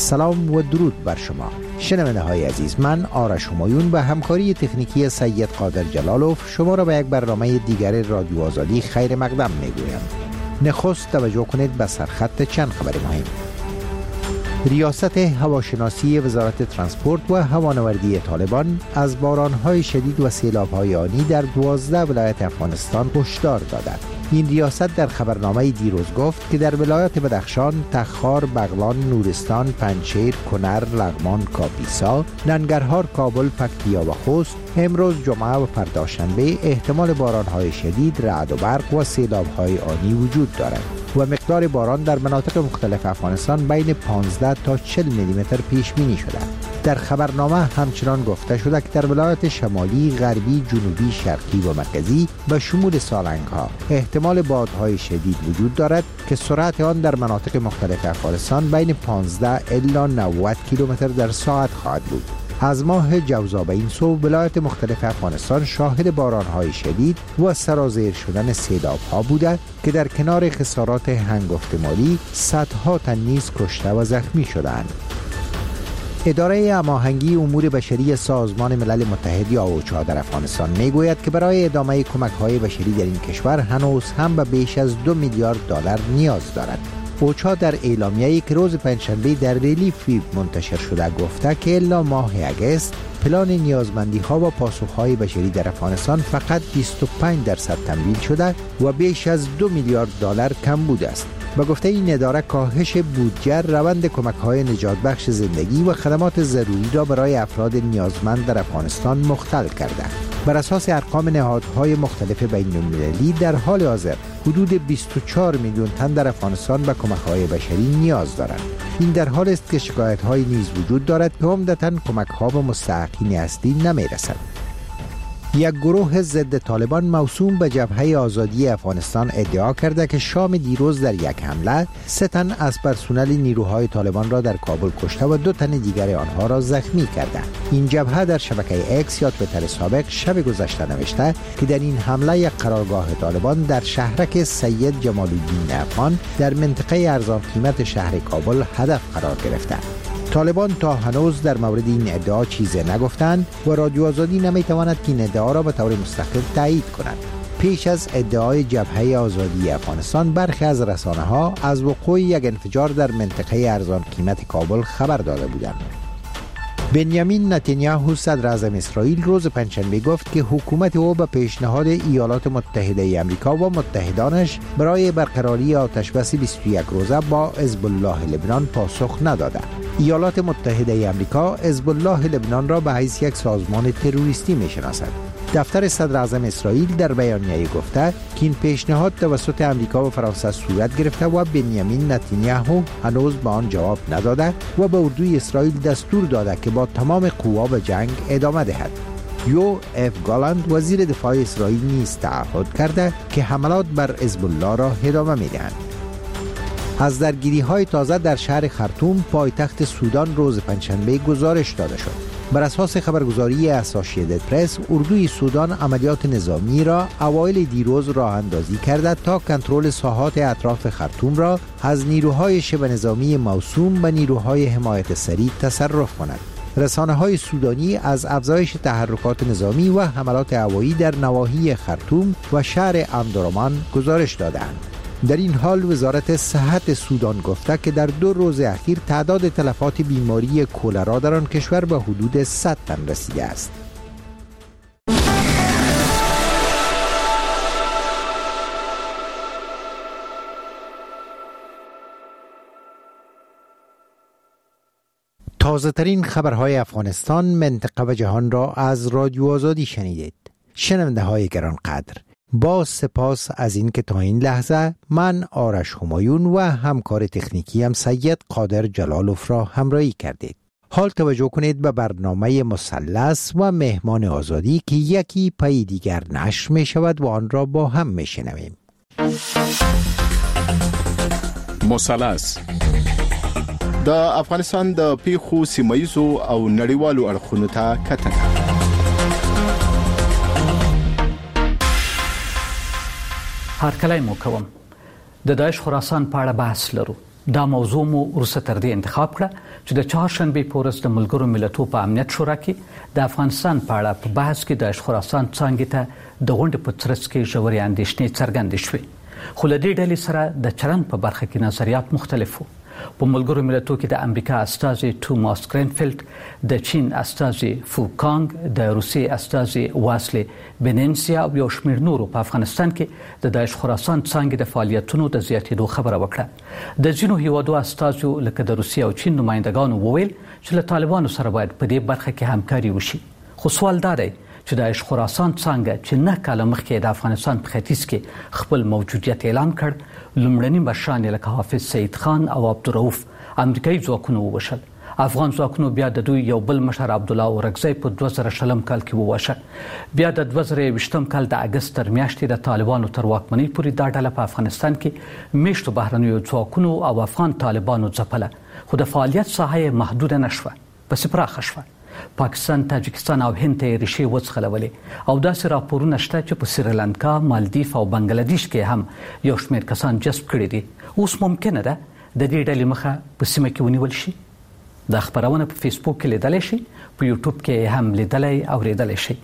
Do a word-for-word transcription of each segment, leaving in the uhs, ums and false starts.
سلام و درود بر شما شنونده های عزیز. من آرش همایون و همکاری تکنیکی سید قادر جلالوف شما را به یک برنامه دیگر رادیو آزادی خیر مقدم میگویم. نخست توجه کنید به سرخط چند خبر مهم. ریاست هواشناسی وزارت ترانسپورت و هوانوردی طالبان از بارانهای شدید و سیلاب‌های آنی در دوازده ولایت افغانستان هشدار دادند. این ریاست در خبرنامه دیروز گفت که در ولایات بدخشان، تخار، بغلان، نورستان، پنجشیر، کنر، لغمان، کاپیسا، ننگرهار، کابل، پکتیا و خوست امروز جمعه و فردا شنبه احتمال بارانهای شدید، رعد و برق و سیلاب‌های آنی وجود دارد و مقدار باران در مناطق مختلف افغانستان بین پانزده تا چهل میلی متر پیش بینی شده. در خبرنامه همچنان گفته شده که در ولایات شمالی، غربی، جنوبی، شرقی و مرکزی به شمول سالنگ ها احتمال بادهای شدید وجود دارد که سرعت آن در مناطق مختلف افغانستان بین پانزده الی نود کیلومتر در ساعت خواهد بود. از ماه جوزا به این سو ولایات مختلف افغانستان شاهد بارانهای شدید و سرازیر شدن سیلاب‌ها بوده که در کنار خسارات هنگفت مالی صدها تن نیز کشته و زخمی شدند. اداره هماهنگی امور بشری سازمان ملل متحد یا اوچا در افغانستان میگوید که برای ادامه کمک‌های بشری در این کشور هنوز هم به بیش از دو میلیارد دلار نیاز دارد. اوچا در اعلامیه‌ای که روز پنجشنبه در ریلیف ویب منتشر شده گفته که الا ماه اگست پلان نیازمندی‌ها و پاسخ‌های بشری در افغانستان فقط بیست و پنج درصد تمویل شده و بیش از دو میلیارد دلار کم بوده است. با گفته این اداره کاهش بودجه روند کمک‌های نجات بخش زندگی و خدمات ضروری را برای افراد نیازمند در افغانستان مختل کرده. بر اساس ارقام نهادهای مختلف بین‌المللی در حال حاضر حدود بیست و چهار میلیون تن در افغانستان به کمک‌های بشری نیاز دارند. این در حال است که شکایت‌های نیز وجود دارد که عمدتاً کمک‌ها به مستحقین اصلی نمی‌رسد. یک گروه ضد طالبان موسوم به جبهه آزادی افغانستان ادعا کرده که شام دیروز در یک حمله سه تن از پرسنل نیروهای طالبان را در کابل کشته و دو تن دیگر آنها را زخمی کرده. این جبهه در شبکه اکس یا توییتر سابق شب گذشته نوشته که در این حمله یک قرارگاه طالبان در شهرک سید جمال الدین افغان در منطقه ارزان قیمت شهر کابل هدف قرار گرفته. طالبان تا هنوز در مورد این ادعا چیزی نگفتند و رادیو آزادی نمیتواند این ادعا را به طور مستقل تایید کند. پیش از ادعای جبهه آزادی افغانستان برخی از رسانه‌ها از وقوع یک انفجار در منطقه ارزان قیمت کابل خبر داده بودند. بنیامین نتانیاهو صدر اعظم اسرائیل روز پنجشنبه گفت که حکومت او به پیشنهاد ایالات متحده آمریکا و متحدانش برای برقراری آتشبس بیست و یک روزه با حزب الله لبنان پاسخ نداده. ایالات متحده آمریکا حزب الله لبنان را به حیث یک سازمان تروریستی می‌شناسد. دفتر صدر اعظم اسرائیل در بیانیه‌ای گفته که این پیشنهاد توسط آمریکا و فرانسه صورت گرفته و بنیامین نتانیاهو هنوز به آن جواب نداده و به اردوی اسرائیل دستور داده که با تمام قوا به جنگ ادامه دهد. یو اف گالند وزیر دفاع اسرائیل نیز تعهد کرده که حملات بر حزب الله را ادامه می‌دهند. از درگیری‌های تازه در شهر خرطوم پایتخت سودان روز پنجشنبه گزارش داده شد. بر اساس خبرگزاری اسوسییتد پرس، اردوی سودان عملیات نظامی را اوایل دیروز راه اندازی کرده تا کنترل ساحات اطراف خرطوم را از نیروهای شبه نظامی موسوم به نیروهای حمایت سریع تصرف کند. رسانه‌های سودانی از افزایش تحرکات نظامی و حملات هوایی در نواحی خرطوم و شهر امدرمان گزارش دادند. در این حال وزارت صحت سودان گفته که در دو روز اخیر تعداد تلفات بیماری کولرا در آن کشور به حدود صد تن رسیده است. تازه ترین خبرهای افغانستان، منطقه و جهان را از رادیو آزادی شنیدید. شنونده های گرانقدر، با سپاس از این که تا این لحظه من آرش همایون و همکار تکنیکی هم سید قادر جلالوف را همراهی کردید. حال توجه کنید به برنامه مثلث و مهمان آزادی که یکی پای دیگر نشر می شود و آن را با هم می شنویم. مثلث د افغانستان د پیښو سیمایي او نړیوالو اړخونو ته کتنه. هرکلی مو کوم د داعش خراسان په اړه بحث لرو. دا موضوع مو ورسته تر دې انتخاب کړه چې د چهارشنبې په ورځ د ملګرو ملتونو په امنیت شورا کې د افغانستان په اړه په بحث کې د خراسان څانګې ته د غونډې په ترڅ کې ژورې اندېښنې څرګندې شوې، خو له دې ډلې سره د چلند په برخه کې نظریات مختلف وو. په ملګرو ملتونو کې د امریکا استازي توماس گرینفیلد، د چین استازي فوکانګ، د روسیې استازي واسلی بنینسیا او یو شمېر نورو په افغانستان کې د داعش خراسان څانګې د فعالیتونو د زیاتېدو خبره وکړه. د ځینو هیوادو استازو لکه د روسیې او چین نمایندګانو وویل چې له طالبانو سره باید په دې برخه کې همکاري وشي. خو سوال دا دی چې د داعش خراسان څانګه چې نه کاله مخکې د افغانستان په ختیځ کې خپل موجودیت اعلان کړ، لومړني مشران لکه حافظ سعید خان او عبدالرؤف امریکایي ځواکونو ووژل. افغان ځواکونو بیا د دوی یو بل مشر عبدالله اورکزی په دوه زره شلم کال کې ووژه. بیا د دوه زره یوویشتم کال د اګست تر میاشتې د طالبانو تر واکمنۍ پورې دا ډله په افغانستان کې میشتو بهرنیو ځواکونو او افغان طالبانو ځپله، خو د فعالیت ساحه یې محدوده نه شوه، پسې پراخه شوه. پاکستان، تاجکستان او هند ته ریښې وڅخلولې او داسې راپورونه شته چې په سریلانکا، مالدیف او بنگلادیش کې هم یو شمېر کسان جذب کړي دي. اوس ممکنه ده د دې ډلې مخه په سیمه کې ونیول شي. دا خبرونه په فیسبوک کې لیدلی شي، په یوټیوب کې هم لیدلی او اوریدلی شي.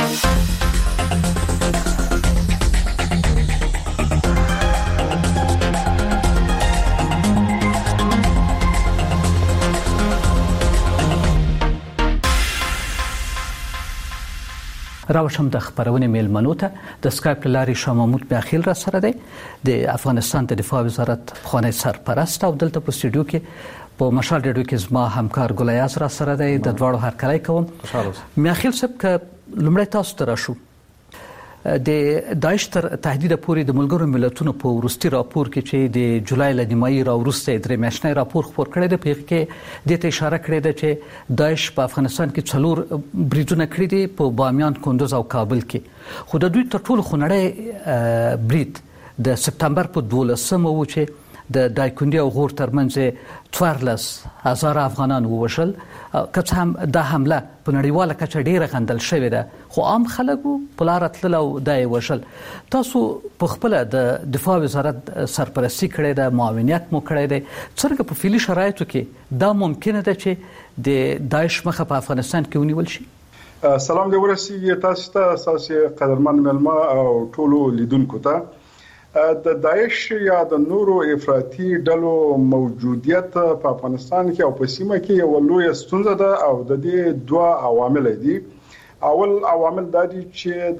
راوشم د خبرونه میلمنو ته د سکایپ لارې شاه محمود بیاخیل را سره دی، د افغانستان د دفاع وزارت پخوانی سرپرست، او دلته په سټوډیو کې په مشال ریډیو کې زما همکار ګلیاز را سره دی. د دواړو هرکلی کوم. میاخیل صاحب که لومړی تاسو ته راشو، د داعش تر تهدید پورې د ملګرو ملتونو په وروستي راپور کې چې د جولای له نیمایي راوروسته درې میاشتنی راپور خپور کړی دی، په هغې کې دې ته اشاره کړې ده چې داعش په افغانستان کې څلور بریدونه کړي دي په بامیان، کندوز او کابل کې، خو د دوی تر ټولو خونړی برید د سپتمبر په دولسمه و چې د دایکنډي او غور ترمنځ څوارلس هزاره افغانان ووژل. که څه هم دا حمله په نړیواله کچه ډېره غندل شوې ده، خو عام خلکو په لاره تلل او دا یې وژل. تاسو په خپله د دفاع وزارت سرپرستي کړې ده، معاونیت مو کړی دی، څرنګه په فعلي شرایطو کې دا ممکنه ده چې د داعش مخه په افغانستان کې ونیول شي؟ سلام دې ورسیږي تاسو ته، ستاسو قدرمن مېلمه او ټولو لیدونکو ته. د داعش یا د نورو افراطي ډلو موجودیت په افغانستان کې او په سیمه کې یو لوی ستونزه ده او د دې دوه عوامل دي. اول عوامل دا دي چې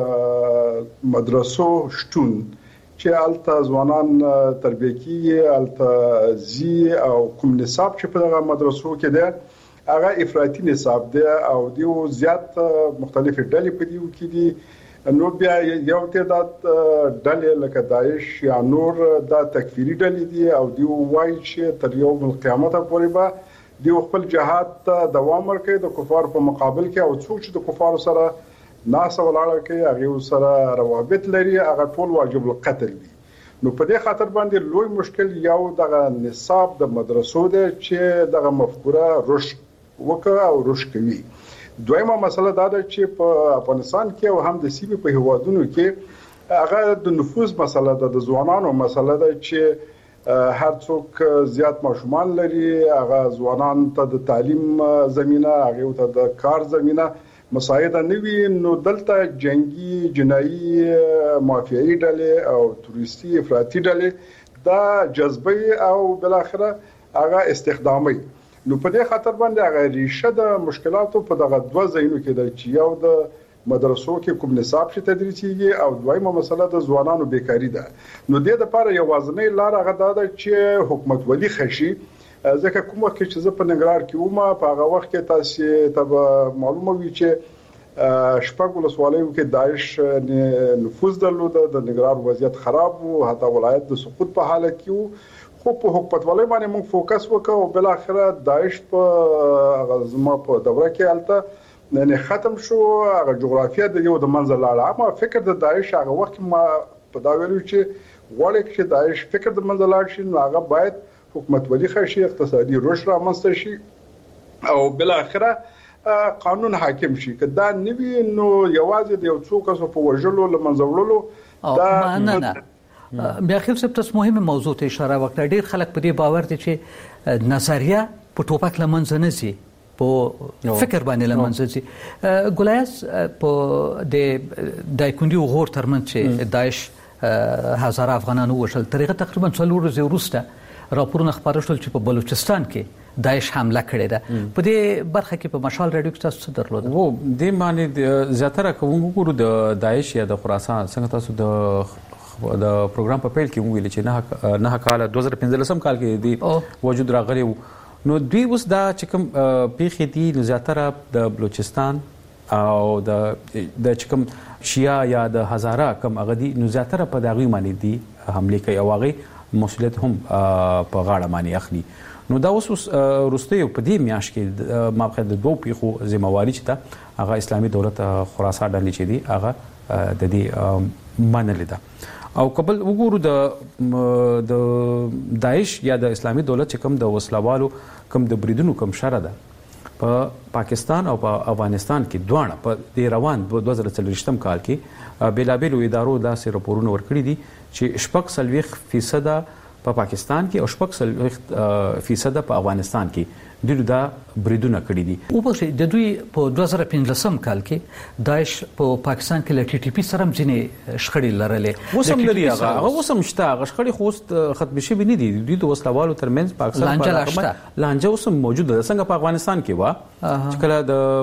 د مدرسو شتون چې الته ځوانان تربیه کیږي، الته زی او کوم نصاب چې په دغه مدرسو کې ده هغه افراطي نصاب ده او دیو زیات مختلف ډلې په دیو کې دي. نو بیا یو تعداد ډلې لکه داعش یا نور دا تکفیری ډلې دي او دی وایي چې تر یوم القیامت پورې به دی خپل جهاد ته دوام ورکړي د کفار په مقابل کې، او څوک چې د کفار سره ناس ولاړه کوي هغه سره روابط لري هغه ټول واجب القتل دي. نو په دې خاطر باندې لوی مشکل یو دغه نصاب د مدرسو دی چې دغه مفکوره رشد وکړه او رشد کوي. دویمه مسله دا ده چې په افغانستان کې او هم د سیمې په هیوادونو کې هغه د نفوذ مسله ده، د ځوانانو مسله ده چې هر څوک زیات ماشومان لري، هغه ځوانان ته د تعلیم زمينه، هغه ته د کار زمينه مساعده نه وي. نو دلته جنگي، جنایي، مافیایي ډلې او تروریستي افراطي ډلې دا جذبه او بل اخره هغه استخدامي. نو په دې خاطر باندې هغه ریشه د مشکلاتو په دغه دوه ځایونو کې د چې یو د مدرسو کې کوم نصاب چې تدریسيږي او دویمه مسله د ځوانانو بیکاری ده. نو د دې لپاره یوازنۍ لار هغه ده چې حکومت ولي خشي. ځکه کوم وخت چې زه په ننګرهار کې ومه په هغه وخت کې تاسو ته معلومه وي چې شپږ ولسوالیو کې داعش نفوذ درلود، د ننګرهار وضعیت خراب وو، حتی ولایت د سقوط په حالت کې وو. خو په حکومتولۍ باندې موږ فوکس وکړو او بل اخره داعش په غزما په دوره کې الته نه ختم شو، هغه جغرافیه د یو د منځ لاړه. اما فکر د داعش هغه وخت ما په دا ویلو چې غواړي چې داعش فکر د منځ لاړ شي، نو هغه باید حکومت ولي خشي، اقتصادي رشد رامنځته شي او بل اخره قانون حاکم شي. که دا نوي نو یوازې د یو څو کسو په وژلو لمنځوړلو دا نه نه بیا خیل صاحب تاسو مهمه موضوع ته اشاره وکړه. ډیر خلک په دې باور دي چې نظریه په ټوپک لمنځه نه ځي، په فکر باندې لمنځه ځي. ګولیاس په د دایکندي او غور ترمنځ چې داعش هزاره افغانانو وشل، ترغه تقریبا څلور ورځې وروسته راپورونه خبره شول چې په بلوچستان کې داعش حمله کړې ده. په دې برخه کې په مشال رادیو کې تاسو څه درلود؟ وو د باندې زیاتره کوم ګورو د داعش یا د خراسان څنګه تاسو د د پروګرام په پیل کې ویل چې نه نه کال دوه هزار پنځلسم کال کې دی وجود راغلی، نو دوی اوس دا چې کوم پیښې دي نو زیاتره د بلوچستان او د د چې کوم شیا یا د هزاره کوم هغه دي نو زیاتره په داغي باندې دي حمله کوي او هغه مسؤلیت هم په غاړه باندې اخلي. نو دا اوس وروسته په دې میاشت کې مابخد د دوه پیښو ذمہواری چې دا هغه اسلامي دولت خراسان ډلې چې دي هغه د دې منلې ده. او قبل وګورو د د داعش یا د اسلامي دولت چې کوم د وسلوالو کوم د بریدونو کوم شر ده په پاکستان او په افغانستان کې دوه په د روان دوه هزار څلوېښتم کال کې بیلابیلو ادارو داسې راپورونه ورکړي دي چې شپږ څلوېښت فیصد په پاکستان کې او شپږ څلوېښت فیصد په افغانستان کې دوی دا بریدونه کړي دي. او په د دوی په دوه هزار پنځلسم کال کې داعش په پاکستان کې ل ټي ټي پی سره ځینې شخړې لرلې، وسم لري هغه هغه وسم شته هغه شخړې خو ختم شي نه دي. دوی د وسلوالو ترمنځ پاکستان په لانجه وسم موجوده ده څنګه په افغانستان کې وا چې کله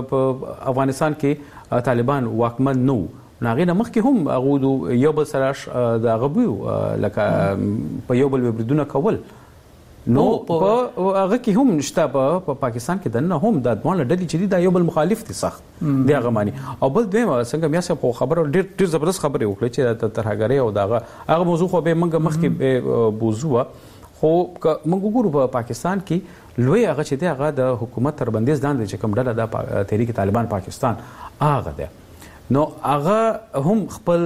د افغانستان کې طالبان واکمن نو ناغې نه مخکې هم هغه یو بل سره د غبو لکه په یو بل بریدونه کول، نو په هغه کې هم نشته په پاکستان کې دنه هم د ډول ډلې چې دا یو بل مخالف دي سخت دی هغه معنی. او بل دوی څنګه میا څه خبره ډیر ډیر زبردست خبره وکړه چې ترهګری او داغه هغه موضوع خو به منګه مخکې به بوزوه، خو موږ وګورو په پاکستان کې لوی هغه چې دی هغه د حکومت تر بندیز لاندې چې کوم ډله د تحریک طالبان پاکستان هغه ده، نو هغه هم خپل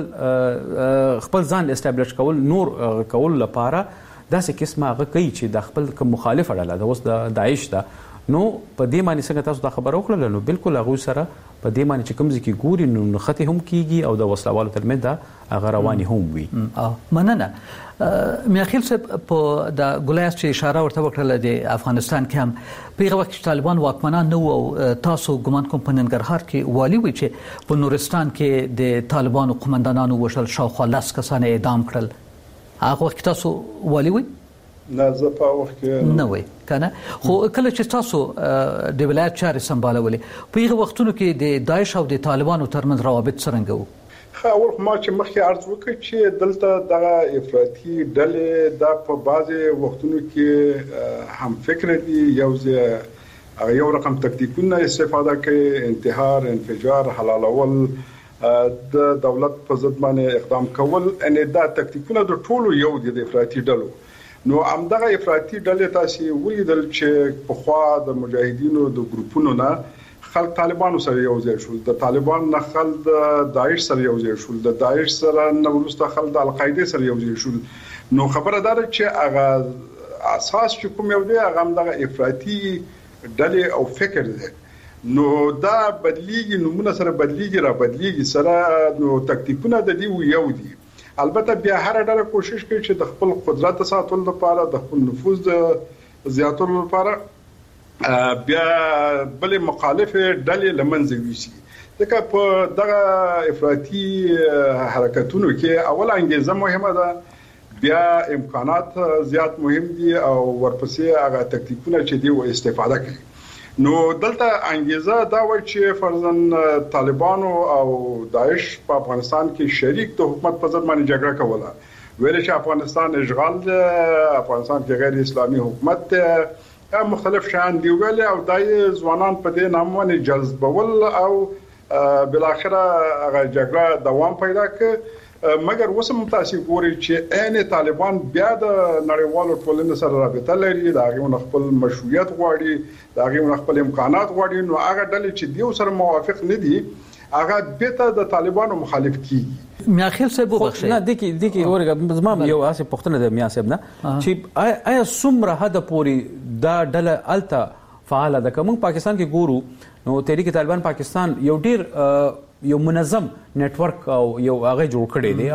خپل ځان استابلیش کول نور کول لپاره داسې قسمه هغه کوي چې د خپل کوم مخالف اړه ده اوس د داعش ده. نو په دې معنی څنګه تاسو دا خبره وکړه نو بالکل هغه سره په دې معنی چې کوم ځکه ګوري نو نخته هم کیږي او د وسلوالو ترمنځ دا هغه رواني هم وي. مننه میاخیل صاحب په د ګولیاس چې اشاره ورته وکړه د افغانستان کې هم په هغه وخت طالبان واکمنان نو او تاسو ګمان کوم په ننګرهار کې والی وي چې په نورستان کې د طالبانو قومندانانو وشل شاوخوا لاس کسان اعدام کړل، هغه وخت تاسو والی وي؟ نه زه په وخت کې نه وای کنه، خو کله چې تاسو د ولایت چارې سمبالولې په هغه وختونو کې د داعش او د طالبانو ترمنځ روابط څنګه وو؟ خو اول ما چې مخکې عرض وکړ چې دلته د افراطي ډلې د په بعضي وختونو کې هم فکر دي یو ځای یو رقم تکتیکونه استفاده کوي، انتحار، انفجار، حلالول، د دولت په ضد باندې اقدام کول، ان دا تکتیکونه د ټولو یو دي د افراطي ډلو. نو همدغه افراطي ډلې تاسو ولیدل چې په خوا د مجاهدینو د ګروپونو نه خلک طالبانو سره یو ځای شول، د طالبان نه خلک د داعش سره یو ځای شول، د داعش سره نو ورسته خلک د القاعده سره یو ځای شول. نو خبره ده چې هغه اساس چې کوم یو دی هغه همدغه افراطي ډلې او فکر دی. نو دا بدلیږي، نمونه سره بدلیږي، را بدلیږي سره، نو تکتیکونه د دې یو دي. البته بیا هر ډله کوشش کوي چې د خپل قدرت ساتلو لپاره، د خپل نفوذ زیاتولو لپاره بیا بل مخالف ډلې لمنځه ویسي. ځکه په دغه افراطي حرکتونو کې اول انګیزه مهمه ده، بیا امکانات زیات مهم دي او ورپسې هغه تکتیکونه چې دی و استفاده کوي. نو دلته انګیزه دا و چې فرضاً طالبانو او داعش په افغانستان کې شریک د حکومت په ضد باندې جګړه کوله، ویل چې افغانستان اشغال دی، افغانستان کې غیر اسلامي حکومت دی، مختلف شان دی ویل او دای ځوانان په دې نام باندې جذبول او بل اخره هغه جګړه دوام پیدا کړ. مګر وسم تاسو ګوري چې عین طالبان بیا د نړیوالو ټولنې سره رابطه لري، دا غوښنه خپل مشروعیت غواړي، دا غوښنه خپل امکانات غواړي، نو هغه ډلې چې دیو سره موافق نه دي هغه بیت د طالبانو مخالف کیږي. میاخیل صاحب وبخښئ نه دګي دګي ورګه زما یو اسه پښتنه د میا صاحب نه چې آیا څومره حد پورې دا ډله الته فعال ده. کوم پاکستان کې ګورو نو تحریک طالبان پاکستان یو ډیر یو منظم نتورک او یو هغه جوړ کړی دی